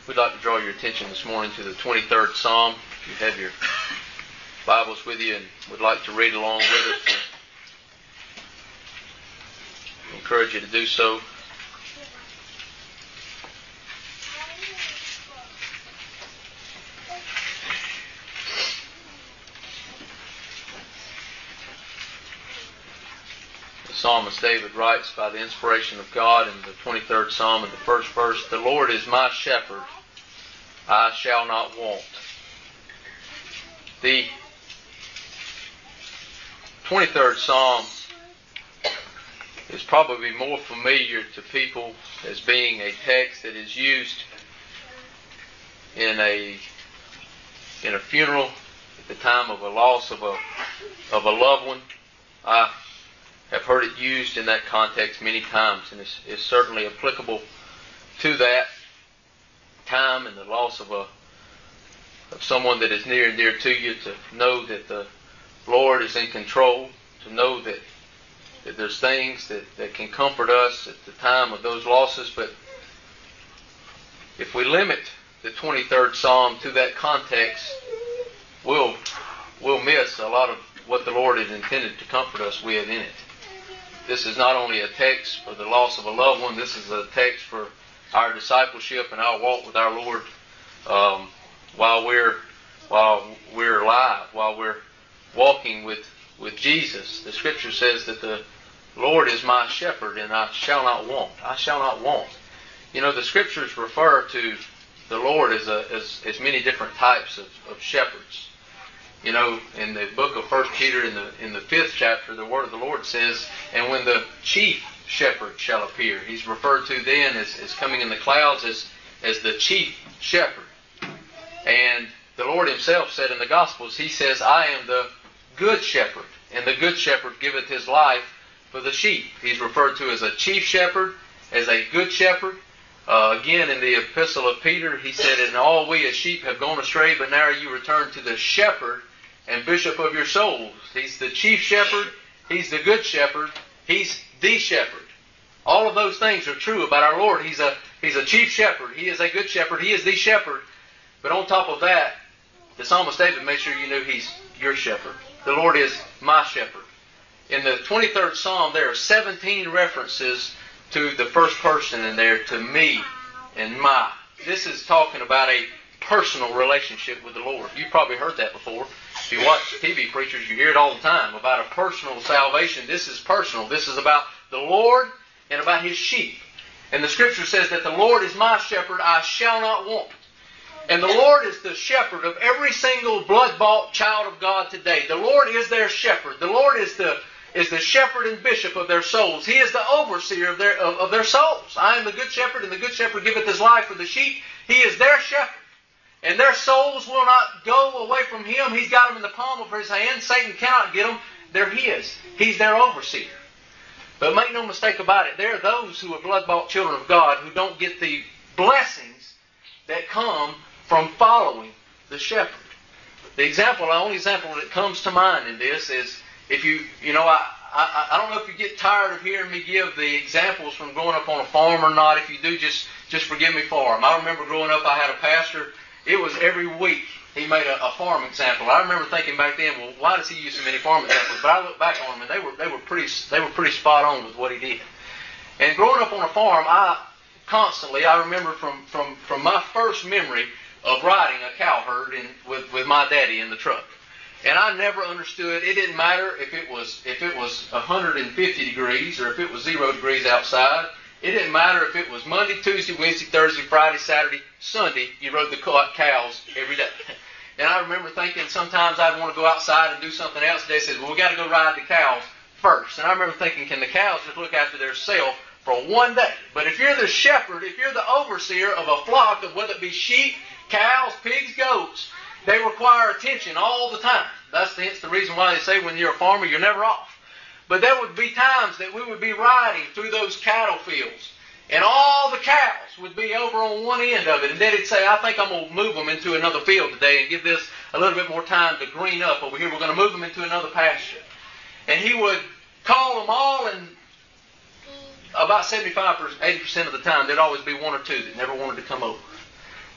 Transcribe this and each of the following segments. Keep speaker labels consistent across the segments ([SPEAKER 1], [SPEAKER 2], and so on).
[SPEAKER 1] We'd like to draw your attention this morning to the 23rd Psalm. If you have your Bibles with you and would like to read along with us, I encourage you to do so. The psalmist David writes by the inspiration of God in the 23rd Psalm in the first verse, "The Lord is my shepherd, I shall not want." The 23rd Psalm is probably more familiar to people as being a text that is used in a funeral at the time of a loss of a loved one. I have heard it used in that context many times, and it's certainly applicable to that time and the loss of someone that is near and dear to you, to know that the Lord is in control, to know that there's things that can comfort us at the time of those losses. But if we limit the 23rd Psalm to that context, we'll miss a lot of what the Lord has intended to comfort us with in it. This is not only a text for the loss of a loved one, this is a text for our discipleship and our walk with our Lord while we're alive, while we're walking with Jesus. The Scripture says that the Lord is my shepherd and I shall not want. I shall not want. You know, the Scriptures refer to the Lord as many different types of shepherds. You know, in the book of 1 Peter in the 5th chapter, the word of the Lord says, "And when the chief shepherd shall appear," he's referred to then as coming in the clouds as the chief shepherd. And the Lord himself said in the Gospels, he says, "I am the good shepherd, and the good shepherd giveth his life for the sheep." He's referred to as a chief shepherd, as a good shepherd. Again, in the epistle of Peter, he said, "And all we as sheep have gone astray, but now are you returned to the shepherd and bishop of your souls." He's the chief shepherd. He's the good shepherd. He's the shepherd. All of those things are true about our Lord. He's a chief shepherd. He is a good shepherd. He is the shepherd. But on top of that, the psalmist David made sure you knew he's your shepherd. The Lord is my shepherd. In the 23rd Psalm, there are 17 references to the first person in there, to me and my. This is talking about a personal relationship with the Lord. You've probably heard that before. If you watch TV preachers, you hear it all the time about a personal salvation. This is personal. This is about the Lord and about His sheep. And the Scripture says that the Lord is my shepherd, I shall not want. And the Lord is the shepherd of every single blood-bought child of God today. The Lord is their shepherd. The Lord is the shepherd and bishop of their souls. He is the overseer of their souls. I am the good shepherd, and the good shepherd giveth his life for the sheep. He is their shepherd. And their souls will not go away from Him. He's got them in the palm of His hand. Satan cannot get them. They're His. He's their overseer. But make no mistake about it, there are those who are blood-bought children of God who don't get the blessings that come from following the shepherd. The only example that comes to mind in this is, if I don't know if you get tired of hearing me give the examples from growing up on a farm or not. If you do, just forgive me for them. I remember growing up, I had a pastor. It was every week he made a farm example. I remember thinking back then, well, why does he use so many farm examples? But I look back on them, and they were pretty spot on with what he did. And growing up on a farm, I remember from my first memory of riding a cow herd with my daddy in the truck. And I never understood. It didn't matter if it was 150 degrees or if it was 0 degrees outside. It didn't matter if it was Monday, Tuesday, Wednesday, Thursday, Friday, Saturday, Sunday. You rode the cows every day. And I remember thinking sometimes I'd want to go outside and do something else. They said, "Well, we got to go ride the cows first." And I remember thinking, can the cows just look after themselves for one day? But if you're the shepherd, if you're the overseer of a flock of whether it be sheep, cows, pigs, goats, they require attention all the time. That's the reason why they say when you're a farmer, you're never off. But there would be times that we would be riding through those cattle fields, and all the cows would be over on one end of it. And Daddy'd say, "I think I'm going to move them into another field today and give this a little bit more time to green up over here. We're going to move them into another pasture." And he would call them all, and about 75 or 80% of the time, there'd always be one or two that never wanted to come over.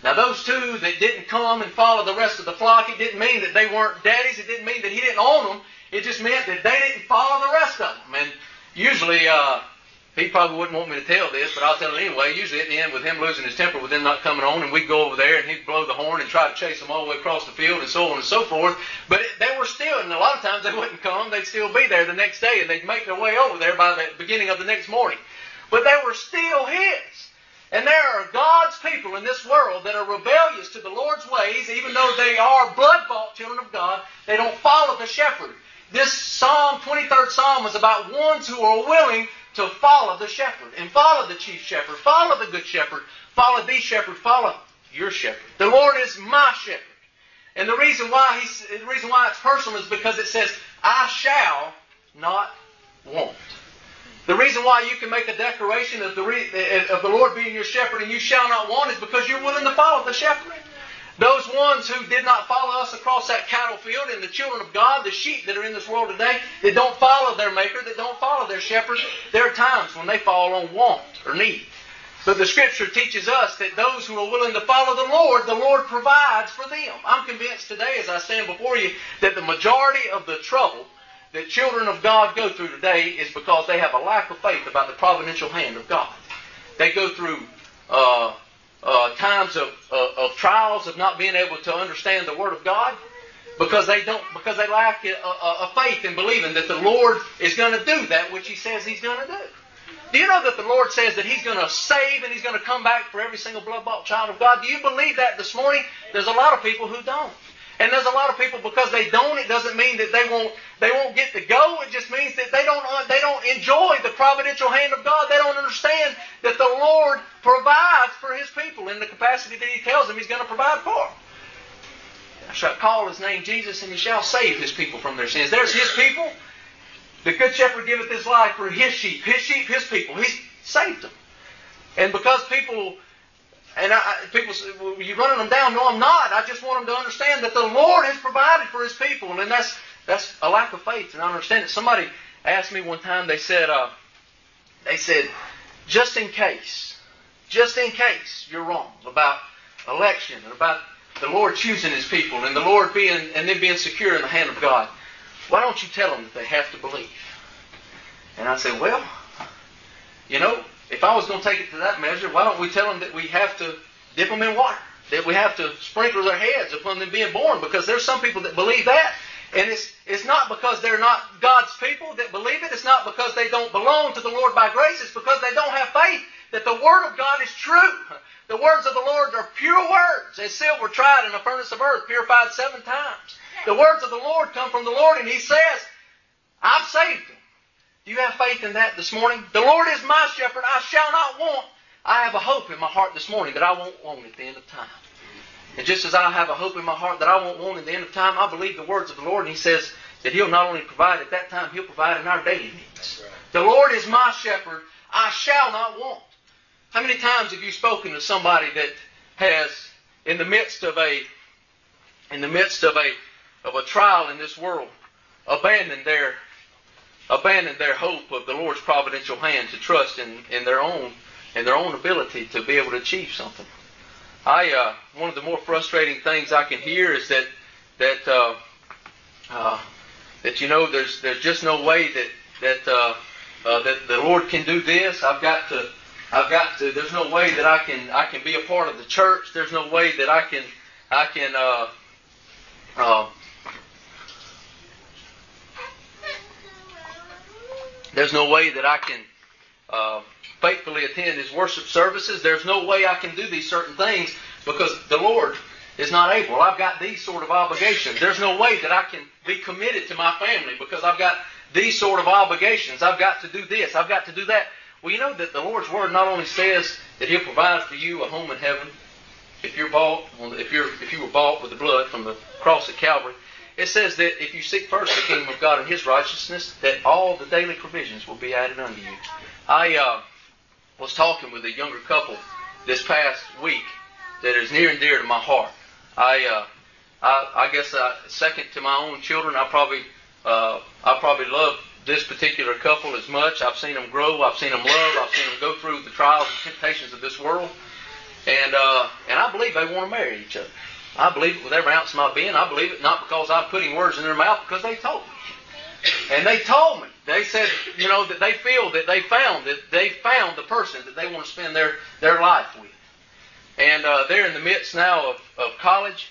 [SPEAKER 1] Now those two that didn't come and follow the rest of the flock, it didn't mean that they weren't daddies. It didn't mean that he didn't own them. It just meant that they didn't follow the rest of them. And usually, he probably wouldn't want me to tell this, but I'll tell it anyway. Usually at the end, with him losing his temper, with them not coming on, and we'd go over there and he'd blow the horn and try to chase them all the way across the field and so on and so forth. But they were still, and a lot of times they wouldn't come. They'd still be there the next day, and they'd make their way over there by the beginning of the next morning. But they were still his. And there are God's people in this world that are rebellious to the Lord's ways, even though they are blood-bought children of God. They don't follow the shepherd. This Psalm, 23rd Psalm, is about ones who are willing to follow the shepherd and follow the chief shepherd, follow the good shepherd, follow the shepherd, follow your shepherd. The Lord is my shepherd. And the reason why it's personal is because it says, I shall not want. The reason why you can make a declaration of the Lord being your shepherd and you shall not want is because you're willing to follow the shepherd. Those ones who did not follow us across that cattle field, and the children of God, the sheep that are in this world today, that don't follow their maker, that don't follow their shepherd, there are times when they fall on want or need. But the Scripture teaches us that those who are willing to follow the Lord provides for them. I'm convinced today, as I stand before you, that the majority of the trouble that children of God go through today is because they have a lack of faith about the providential hand of God. They go through times of trials of not being able to understand the Word of God because they lack a faith in believing that the Lord is going to do that which He says He's going to do. Do you know that the Lord says that He's going to save and He's going to come back for every single blood-bought child of God? Do you believe that this morning? There's a lot of people who don't. And there's a lot of people, because they don't, it doesn't mean that they won't get to go. It just means that they don't enjoy the providential hand of God. They don't understand that the Lord provides for His people in the capacity that He tells them He's going to provide for them. I shall call His name Jesus, and He shall save His people from their sins. There's His people. The good shepherd giveth His life for His sheep, His people. He's saved them. And because people say, well, you're running them down. No, I'm not. I just want them to understand that the Lord has provided for His people. And that's a lack of faith. And I understand it. Somebody asked me one time, they said, just in case you're wrong about election and about the Lord choosing His people and the Lord being secure in the hand of God, why don't you tell them that they have to believe? And I said, well, if I was going to take it to that measure, why don't we tell them that we have to dip them in water? That we have to sprinkle their heads upon them being born? Because there's some people that believe that. And it's not because they're not God's people that believe it. It's not because they don't belong to the Lord by grace. It's because they don't have faith that the Word of God is true. The words of the Lord are pure words, as silver tried in a furnace of earth, purified 7 times. The words of the Lord come from the Lord, and He says, I've saved them. Do you have faith in that this morning? The Lord is my shepherd, I shall not want. I have a hope in my heart this morning that I won't want at the end of time. And just as I have a hope in my heart that I won't want at the end of time, I believe the words of the Lord. And He says that He'll not only provide at that time, He'll provide in our daily needs. The Lord is my shepherd, I shall not want. How many times have you spoken to somebody that has, in the midst of a trial in this world, abandoned their hope of the Lord's providential hand to trust in their own ability to be able to achieve something? One of the more frustrating things I can hear is that there's just no way that the Lord can do this. I've got to. There's no way that I can be a part of the church. There's no way that I can. There's no way that I can faithfully attend His worship services. There's no way I can do these certain things because the Lord is not able. I've got these sort of obligations. There's no way that I can be committed to my family because I've got these sort of obligations. I've got to do this. I've got to do that. Well, you know that the Lord's Word not only says that He'll provide for you a home in heaven if you were bought with the blood from the cross at Calvary. It says that if you seek first the kingdom of God and His righteousness, that all the daily provisions will be added unto you. I was talking with a younger couple this past week that is near and dear to my heart. I guess second to my own children, I probably love this particular couple as much. I've seen them grow. I've seen them love. I've seen them go through the trials and temptations of this world. And I believe they want to marry each other. I believe it with every ounce of my being. I believe it not because I'm putting words in their mouth, because they told me. And they told me. They said, that they feel that they found the person that they want to spend their life with. And they're in the midst now of college.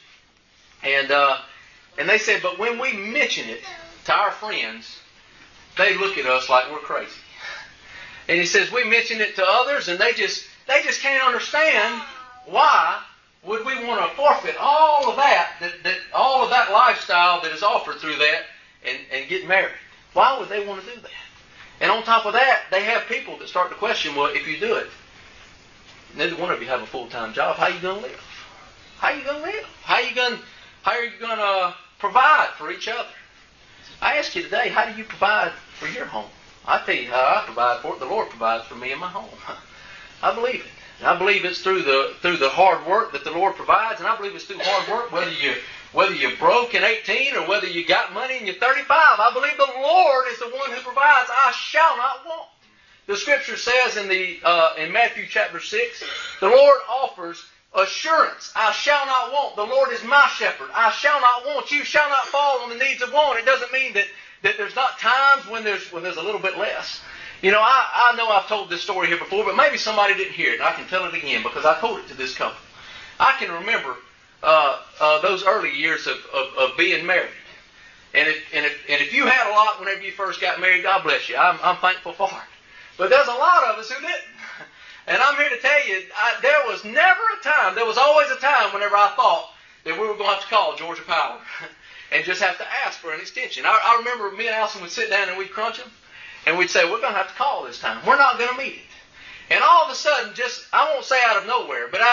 [SPEAKER 1] And they said, but when we mention it to our friends, they look at us like we're crazy. And he says, we mention it to others, and they just can't understand why would we want to forfeit all of that all of that lifestyle that is offered through that and get married. Why would they want to do that? And on top of that, they have people that start to question, well, if you do it, neither one of you have a full-time job. How are you going to live? How are you going to live? How are you going to provide for each other? I ask you today, how do you provide for your home? I tell you how I provide for it. The Lord provides for me and my home. I believe it. And I believe it's through the hard work that the Lord provides, and I believe it's through hard work, whether you're broke in 18 or whether you got money and you're 35. I believe the Lord is the one who provides. I shall not want. The Scripture says in Matthew chapter 6, the Lord offers assurance. I shall not want. The Lord is my shepherd. I shall not want. You shall not fall on the needs of want. It doesn't mean that there's not times when there's a little bit less. I know I've told this story here before, but maybe somebody didn't hear it, and I can tell it again because I told it to this couple. I can remember those early years of being married. And if you had a lot whenever you first got married, God bless you. I'm thankful for it. But there's a lot of us who didn't. And I'm here to tell you, there was never a time, there was always a time whenever I thought that we were going to have to call Georgia Power and just have to ask for an extension. I remember me and Allison would sit down and we'd crunch them, and we'd say, we're going to have to call this time. We're not going to meet it. And all of a sudden, I won't say out of nowhere, but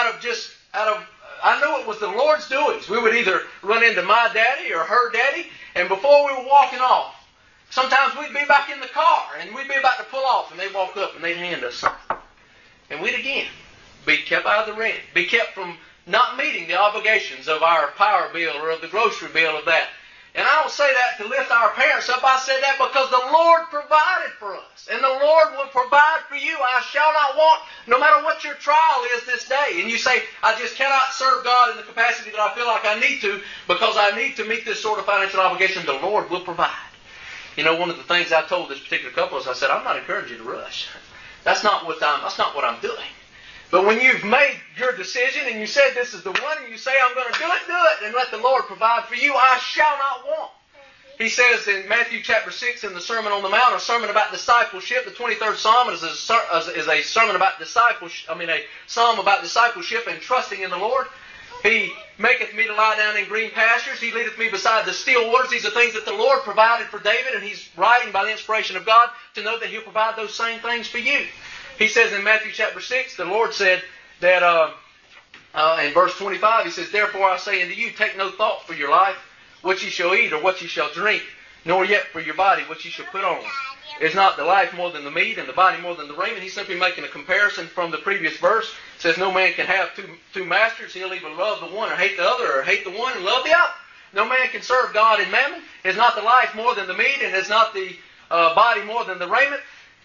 [SPEAKER 1] I knew it was the Lord's doings. We would either run into my daddy or her daddy, and before we were walking off, sometimes we'd be back in the car, and we'd be about to pull off, and they'd walk up and they'd hand us something. And we'd again be kept out of the rent, be kept from not meeting the obligations of our power bill or of the grocery bill of that. And I don't say that to lift our parents up. I say that because the Lord provided for us. And the Lord will provide for you. I shall not want, no matter what your trial is this day. And you say, I just cannot serve God in the capacity that I feel like I need to because I need to meet this sort of financial obligation. The Lord will provide. One of the things I told this particular couple is I said, I'm not encouraging you to rush. That's not what I'm doing. But when you've made your decision and you said this is the one, and you say I'm going to do it, and let the Lord provide for you, I shall not want. He says in Matthew chapter 6 in the Sermon on the Mount, a sermon about discipleship, the 23rd Psalm is a sermon about discipleship, a psalm about discipleship and trusting in the Lord. He maketh me to lie down in green pastures. He leadeth me beside the still waters. These are things that the Lord provided for David, and he's writing by the inspiration of God to know that he'll provide those same things for you. He says in Matthew chapter 6, the Lord said that in verse 25, he says, therefore I say unto you, take no thought for your life, what ye shall eat or what ye shall drink, nor yet for your body what ye shall put on. Is not the life more than the meat, and the body more than the raiment? He's simply making a comparison from the previous verse. It says no man can have two masters. He'll either love the one or hate the other, or hate the one and love the other. No man can serve God and mammon. Is not the life more than the meat, and is not the body more than the raiment?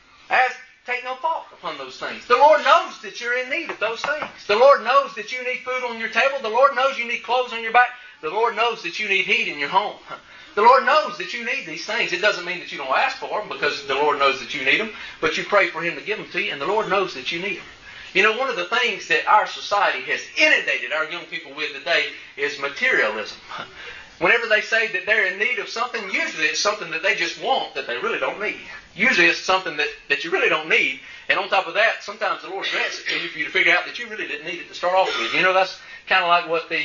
[SPEAKER 1] Take no thought upon those things. The Lord knows that you're in need of those things. The Lord knows that you need food on your table. The Lord knows you need clothes on your back. The Lord knows that you need heat in your home. The Lord knows that you need these things. It doesn't mean that you don't ask for them, because the Lord knows that you need them, but you pray for Him to give them to you, and the Lord knows that you need them. One of the things that our society has inundated our young people with today is materialism. Whenever they say that they're in need of something, usually it's something that they just want that they really don't need. Usually it's something that you really don't need, and on top of that, sometimes the Lord grants it to you for you to figure out that you really didn't need it to start off with. That's kind of like what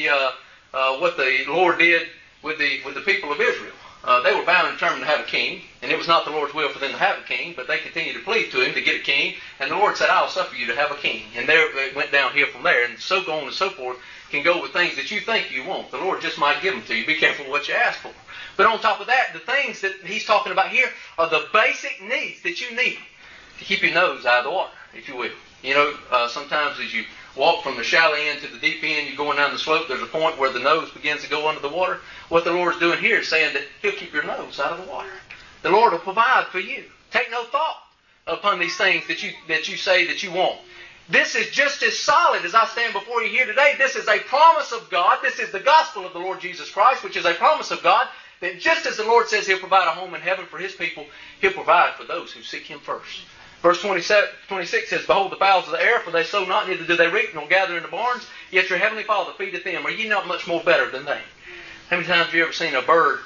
[SPEAKER 1] the Lord did with the people of Israel. They were bound and determined to have a king, and it was not the Lord's will for them to have a king, but they continued to plead to Him to get a king, and the Lord said, I'll suffer you to have a king. And there it went downhill from there, and so on and so forth can go with things that you think you want. The Lord just might give them to you. Be careful what you ask for. But on top of that, the things that He's talking about here are the basic needs that you need to keep your nose out of the water, if you will. Sometimes as you walk from the shallow end to the deep end, you're going down the slope, there's a point where the nose begins to go under the water. What the Lord's doing here is saying that He'll keep your nose out of the water. The Lord will provide for you. Take no thought upon these things that you say that you want.
[SPEAKER 2] This is just as solid as I stand before you here today. This is a promise of God. This is the gospel of the Lord Jesus Christ, which is a promise of God that just as the Lord says He'll provide a home in heaven for His people, He'll provide for those who seek Him first. Verse 26 says, Behold the fowls of the air, for they sow not, neither do they reap, nor gather into barns, yet your heavenly Father feedeth them. Are ye not much more better than they? How many times have you ever seen a bird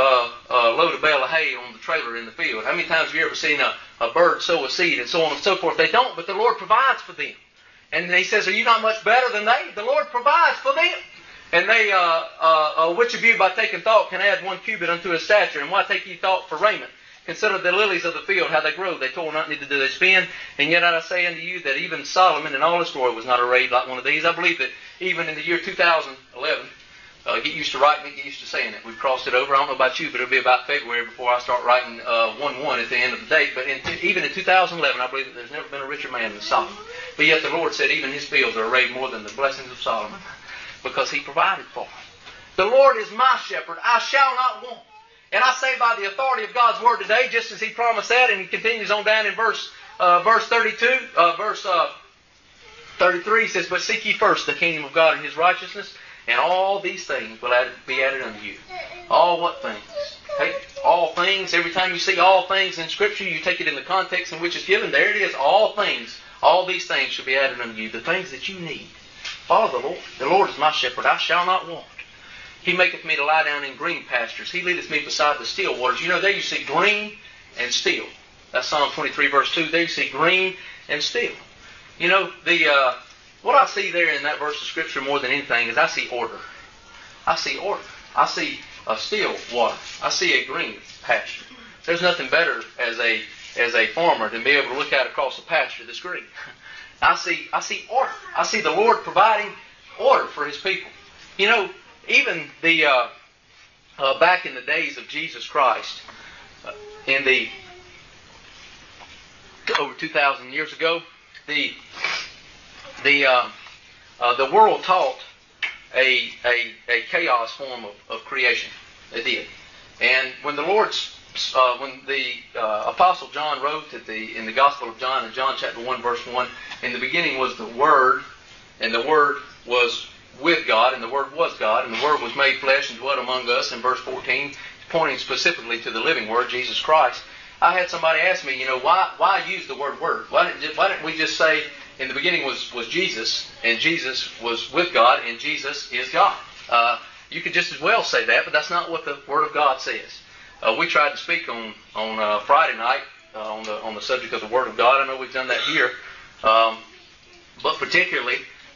[SPEAKER 2] load a bale of hay on the trailer in the field? How many times have you ever seen a bird sow a seed and so on and so forth? They don't, but the Lord provides for them. And He says, are you not much better than they? The Lord provides for them. And they, which of you by taking thought can add 1 cubit unto his stature? And why take ye thought for raiment? Consider the lilies of the field, how they grow. They toil not, neither do they spin. And yet I say unto you that even Solomon in all his glory was not arrayed like one of these. I believe that even in the year 2011, get used to writing it, get used to saying it. We've crossed it over. I don't know about you, but it'll be about February before I start writing 1-1 at the end of the date. But even in 2011, I believe that there's never been a richer man than Solomon. But yet the Lord said even his fields are arrayed more than the blessings of Solomon, because He provided for them. The Lord is my shepherd, I shall not want. And I say by the authority of God's word today, just as He promised that, and He continues on down in verse 32, verse 33, He says, But seek ye first the kingdom of God and His righteousness, and all these things will be added unto you. All what things? Take all things. Every time you see all things in Scripture, you take it in the context in which it's given. There it is. All things. All these things shall be added unto you. The things that you need. Follow the Lord. The Lord is my shepherd. I shall not want. He maketh me to lie down in green pastures. He leadeth me beside the still waters. You know, there you see green and still. That's Psalm 23, verse 2. There you see green and still. You know, what I see there in that verse of Scripture more than anything is I see order. I see order. I see a still water. I see a green pasture. There's nothing better as a farmer than be able to look out across a pasture that's green. I see order. I see the Lord providing order for His people. You know, even back in the days of Jesus Christ, in the over 2,000 years ago, the world taught a chaos form of creation. It did, and when the Apostle John wrote in the Gospel of John, in John chapter 1, verse 1, in the beginning was the Word, and the Word was with God, and the Word was God, and the Word was made flesh and dwelt among us, in verse 14, pointing specifically to the living Word, Jesus Christ. I had somebody ask me, you know, why use the word Word? Why didn't we just say, in the beginning was Jesus, and Jesus was with God, and Jesus is God? You could just as well say that, but that's not what the Word of God says. We tried to speak on Friday night on the subject of the Word of God. I know we've done that here, but particularly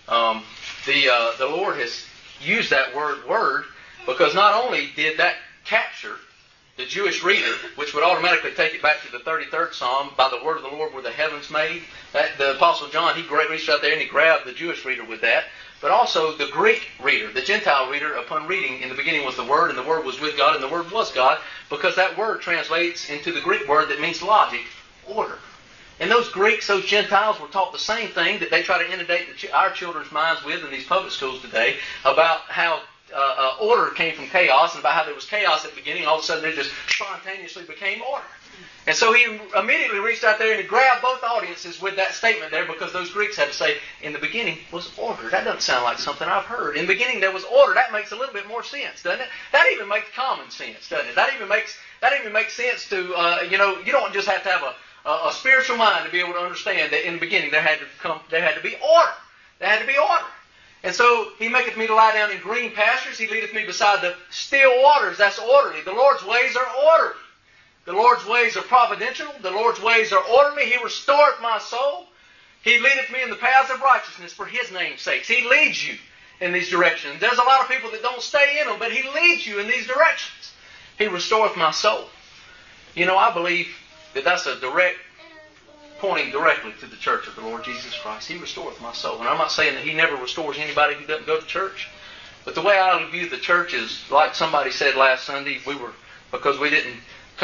[SPEAKER 2] the Lord has used that word because not only did that capture the Jewish reader, which would automatically take it back to the 33rd Psalm, by the word of the Lord were the heavens made. The Apostle John, he reached out there and he grabbed the Jewish reader with that. But also the Greek reader, the Gentile reader, upon reading, in the beginning was the Word, and the Word was with God, and the Word was God, because that word translates into the Greek word that means logic, order. And those Greeks, those Gentiles, were taught the same thing that they try to inundate our children's minds with in these public schools today, about how order came from chaos, and about how there was chaos at the beginning, all of a sudden it just spontaneously became order. And so he immediately reached out there and he grabbed both audiences with that statement there, because those Greeks had to say, in the beginning was order. That doesn't sound like something I've heard. In the beginning there was order. That makes a little bit more sense, doesn't it? That even makes common sense, doesn't it? That even makes sense to, you don't just have to have a spiritual mind to be able to understand that in the beginning there had to be order. There had to be order. And so he maketh me to lie down in green pastures. He leadeth me beside the still waters. That's orderly. The Lord's ways are orderly. The Lord's ways are providential. The Lord's ways are orderly. He restoreth my soul. He leadeth me in the paths of righteousness for His name's sake. He leads you in these directions. There's a lot of people that don't stay in them, but He leads you in these directions. He restoreth my soul. You know, I believe that that's a direct, pointing directly to the church of the Lord Jesus Christ. He restoreth my soul. And I'm not saying that He never restores anybody who doesn't go to church. But the way I view the church is, like somebody said last Sunday, because we didn't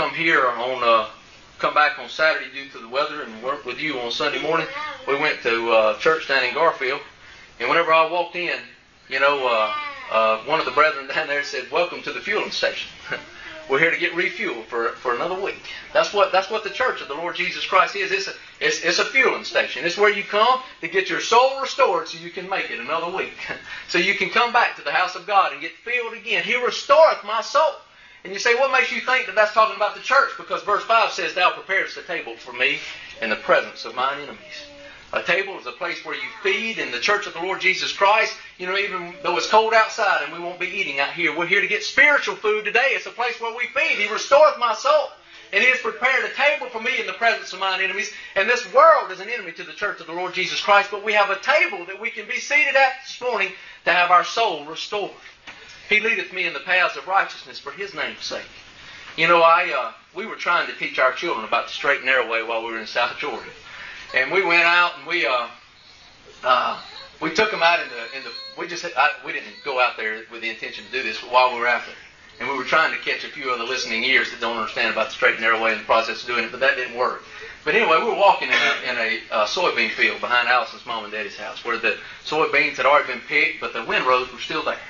[SPEAKER 2] come back on Saturday due to the weather and work with you on Sunday morning, we went to church down in Garfield. And whenever I walked in, one of the brethren down there said, "Welcome to the fueling station." We're here to get refueled for another week. That's what the church of the Lord Jesus Christ is. It's a fueling station. It's where you come to get your soul restored so you can make it another week. So you can come back to the house of God and get filled again. He restoreth my soul. And you say, what makes you think that that's talking about the church? Because verse 5 says, Thou preparest a table for me in the presence of mine enemies. A table is a place where you feed. In the church of the Lord Jesus Christ, even though it's cold outside and we won't be eating out here, we're here to get spiritual food today. It's a place where we feed. He restoreth my soul. And He has prepared a table for me in the presence of mine enemies. And this world is an enemy to the church of the Lord Jesus Christ. But we have a table that we can be seated at this morning to have our soul restored. He leadeth me in the paths of righteousness for His name's sake. We were trying to teach our children about the straight and narrow way while we were in South Georgia. And we went out and we took them out we didn't go out there with the intention to do this, but while we were out there. And we were trying to catch a few other listening ears that don't understand about the straight and narrow way and the process of doing it, but that didn't work. But anyway, we were walking in a soybean field behind Allison's mom and daddy's house where the soybeans had already been picked, but the windrows were still there.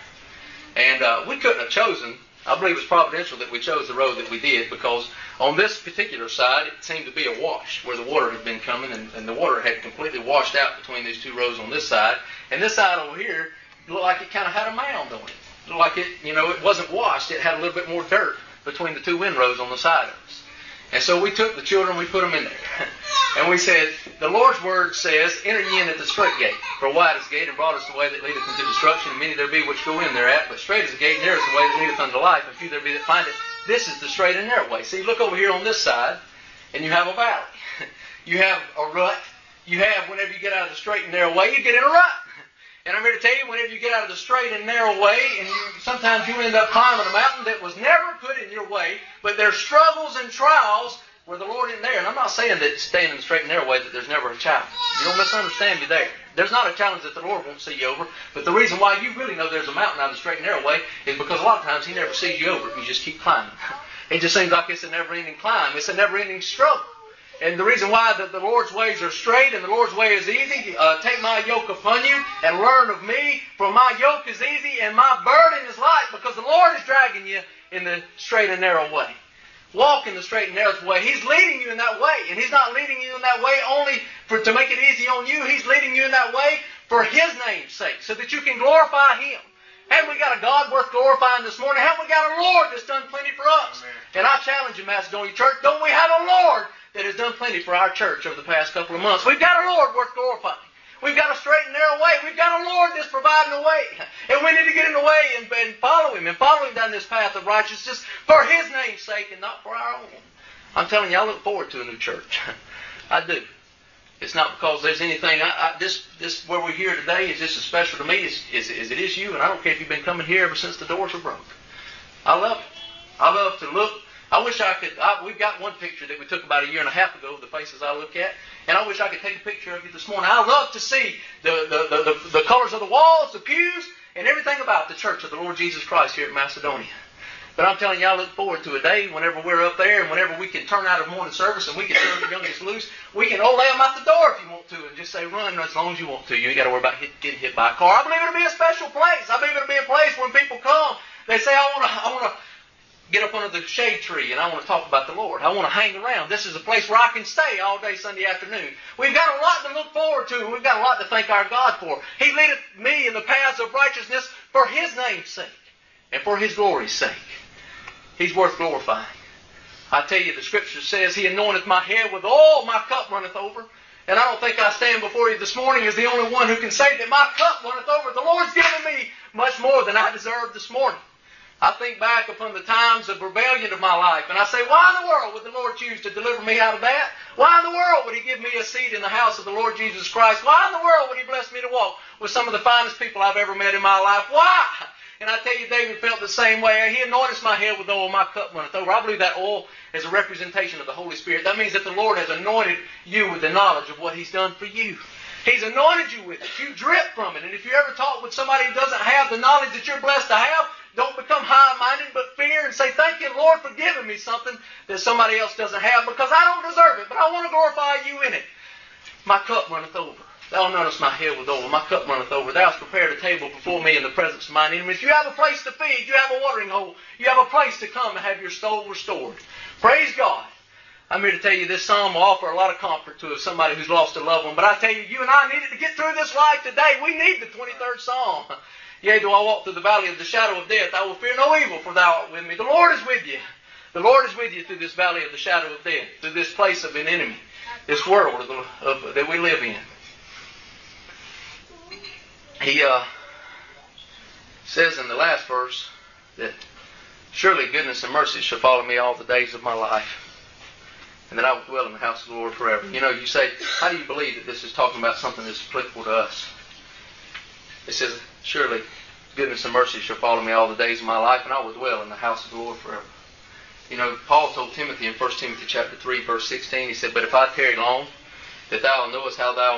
[SPEAKER 2] And we couldn't have chosen, I believe it's providential that we chose the road that we did, because on this particular side, it seemed to be a wash where the water had been coming, and the water had completely washed out between these two rows on this side. And this side over here looked like it kind of had a mound on it. It looked like it wasn't washed. It had a little bit more dirt between the two windrows on the side of us. And so we took the children, we put them in there. And we said, the Lord's word says, Enter ye in at the straight gate. For wide is the gate, and broad is the way that leadeth into destruction, and many there be which go in thereat. But straight is the gate, and narrow is the way that leadeth unto life, and few there be that find it. This is the straight and narrow way. See, look over here on this side, and you have a valley. You have a rut. You have, whenever you get out of the straight and narrow way, you get in a rut. And I'm here to tell you, whenever you get out of the straight and narrow way, and sometimes you end up climbing a mountain that was never put in your way, but there's struggles and trials where the Lord isn't there. And I'm not saying that staying in the straight and narrow way that there's never a challenge. You don't misunderstand me there. There's not a challenge that the Lord won't see you over. But the reason why you really know there's a mountain out of the straight and narrow way is because a lot of times He never sees you over it. You just keep climbing. It just seems like it's a never-ending climb. It's a never-ending struggle. And the reason why the Lord's ways are straight and the Lord's way is easy, take my yoke upon you and learn of me, for my yoke is easy and my burden is light, because the Lord is dragging you in the straight and narrow way. Walk in the straight and narrow way. He's leading you in that way. And He's not leading you in that way only to make it easy on you. He's leading you in that way for His name's sake, so that you can glorify Him. Haven't we got a God worth glorifying this morning? Haven't we got a Lord that's done plenty for us? Amen. And I challenge you, Macedonia Church, don't we have a Lord that has done plenty for our church over the past couple of months? We've got a Lord worth glorifying. We've got a straight and narrow way. We've got a Lord that's providing a way. And we need to get in the way and follow Him. And follow Him down this path of righteousness for His name's sake and not for our own. I'm telling you, I look forward to a new church. I do. It's not because there's anything. This where we're here today is just as special to me as it is you. And I don't care if you've been coming here ever since the doors were broke. I love it. I love to look. I wish I could. We've got one picture that we took about a year and a half ago of the faces I look at, and I wish I could take a picture of you this morning. I love to see the colors of the walls, the pews, and everything about the church of the Lord Jesus Christ here at Macedonia. But I'm telling you, I look forward to a day whenever we're up there and whenever we can turn out of morning service and we can turn the youngest loose. We can lay them out the door if you want to and just say, run as long as you want to. You ain't got to worry about getting hit by a car. I believe it'll be a special place. I believe it'll be a place when people come, they say, I want to get up under the shade tree and I want to talk about the Lord. I want to hang around. This is a place where I can stay all day Sunday afternoon. We've got a lot to look forward to. We've got a lot to thank our God for. He leadeth me in the paths of righteousness for His name's sake and for His glory's sake. He's worth glorifying. I tell you, the Scripture says, He anointeth my head with oil, my cup runneth over. And I don't think I stand before you this morning as the only one who can say that my cup runneth over. The Lord's given me much more than I deserve this morning. I think back upon the times of rebellion of my life, and I say, why in the world would the Lord choose to deliver me out of that? Why in the world would He give me a seat in the house of the Lord Jesus Christ? Why in the world would He bless me to walk with some of the finest people I've ever met in my life? Why? And I tell you, David felt the same way. He anointeth my head with oil, my cup runneth over. I believe that oil is a representation of the Holy Spirit. That means that the Lord has anointed you with the knowledge of what He's done for you. He's anointed you with it. You drip from it. And if you ever talk with somebody who doesn't have the knowledge that you're blessed to have, don't become high-minded, but fear and say, thank you, Lord, for giving me something that somebody else doesn't have, because I don't deserve it, but I want to glorify you in it. My cup runneth over. Thou anointest my head with oil, my cup runneth over. Thou hast prepared a table before me in the presence of mine enemies. You have a place to feed. You have a watering hole. You have a place to come and have your soul restored. Praise God. I'm here to tell you this psalm will offer a lot of comfort to somebody who's lost a loved one. But I tell you, you and I needed to get through this life today. We need the 23rd Psalm. Yea, though I walk through the valley of the shadow of death, I will fear no evil, for thou art with me. The Lord is with you. The Lord is with you through this valley of the shadow of death, through this place of an enemy, this world that we live in. He says in the last verse that surely goodness and mercy shall follow me all the days of my life, and that I will dwell in the house of the Lord forever. You know, you say, how do you believe that this is talking about something that's applicable to us? It says, surely goodness and mercy shall follow me all the days of my life, and I will dwell in the house of the Lord forever. You know, Paul told Timothy in 1 Timothy chapter 3, verse 16, he said, but if I tarry long, that thou knowest how thou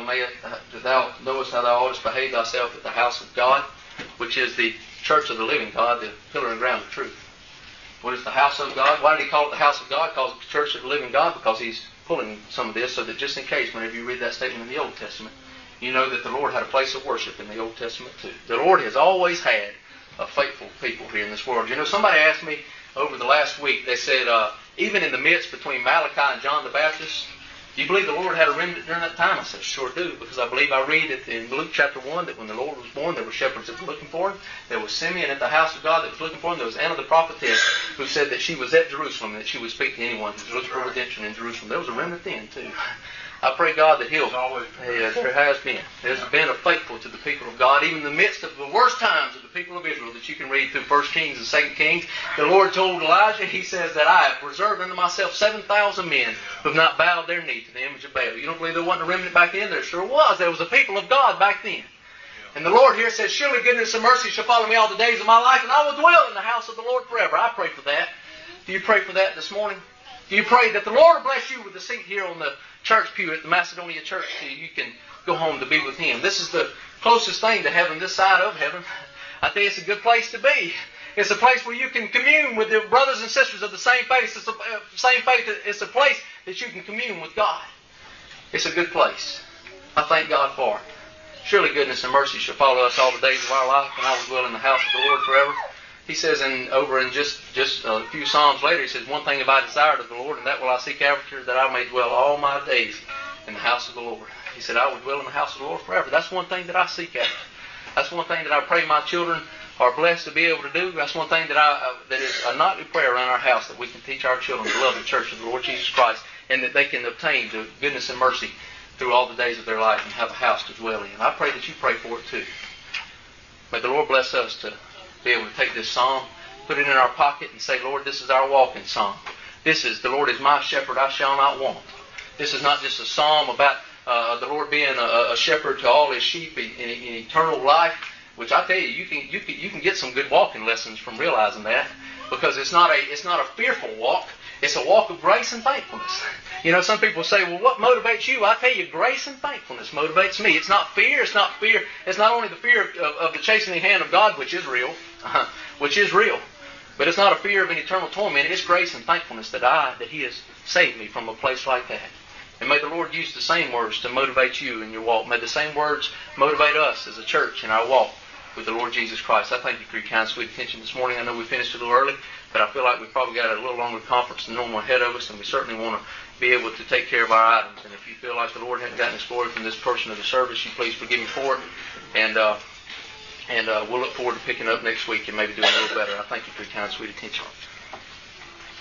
[SPEAKER 2] oughtest behave thyself at the house of God, which is the church of the living God, the pillar and ground of truth. What is the house of God? Why did he call it the house of God? He calls it the church of the living God because he's pulling some of this so that just in case, whenever you read that statement in the Old Testament, you know that the Lord had a place of worship in the Old Testament too. The Lord has always had a faithful people here in this world. You know, somebody asked me over the last week, they said, even in the midst between Malachi and John the Baptist, do you believe the Lord had a remnant during that time? I said, sure do, because I believe I read it in Luke chapter 1 that when the Lord was born, there were shepherds that were looking for him. There was Simeon at the house of God that was looking for him. There was Anna the prophetess who said that she was at Jerusalem and that she would speak to anyone who was looking for redemption in Jerusalem. There was a remnant then too. I pray God that He'll... Yes, there has been. There's been a faithful to the people of God, even in the midst of the worst times of the people of Israel that you can read through 1 Kings and 2 Kings. The Lord told Elijah, He says that I have reserved unto myself 7,000 men who have not bowed their knee to the image of Baal. You don't believe there wasn't a remnant back then? There sure was. There was a people of God back then. And the Lord here says, surely goodness and mercy shall follow me all the days of my life, and I will dwell in the house of the Lord forever. I pray for that. Do you pray for that this morning? Do you pray that the Lord will bless you with a seat here on the church pew at the Macedonia Church so you can go home to be with Him? This is the closest thing to heaven this side of heaven. I think it's a good place to be. It's a place where you can commune with your brothers and sisters of the same faith. It's a place that you can commune with God. It's a good place. I thank God for it. Surely goodness and mercy shall follow us all the days of our life, and I will dwell in the house of the Lord forever. He says over in just a few Psalms later, he says, one thing have I desired of the Lord, and that will I seek after, that I may dwell all my days in the house of the Lord. He said, I will dwell in the house of the Lord forever. That's one thing that I seek after. That's one thing that I pray my children are blessed to be able to do. That's one thing that is a nightly prayer around our house, that we can teach our children to love the church of the Lord Jesus Christ, and that they can obtain the goodness and mercy through all the days of their life and have a house to dwell in. I pray that you pray for it too. May the Lord bless us to be able to take this psalm, put it in our pocket, and say, Lord, this is our walking psalm. This is, the Lord is my shepherd, I shall not want. This is not just a psalm about the Lord being a shepherd to all His sheep in eternal life, which I tell you, you can get some good walking lessons from realizing that, because it's not a fearful walk. It's a walk of grace and thankfulness. You know, some people say, well, what motivates you? I tell you, grace and thankfulness motivates me. It's not fear. It's not fear. It's not only the fear of the chastening hand of God, which is real, but it's not a fear of an eternal torment. It's grace and thankfulness that He has saved me from a place like that. And may the Lord use the same words to motivate you in your walk. May the same words motivate us as a church in our walk with the Lord Jesus Christ. I thank you for your kind, sweet attention this morning. I know we finished a little early, but I feel like we've probably got a little longer conference than normal ahead of us, and we certainly want to be able to take care of our items. And if you feel like the Lord hadn't gotten His glory from this portion of the service, you please forgive me for it. And we'll look forward to picking up next week and maybe doing a little better. I thank you for your kind, sweet attention.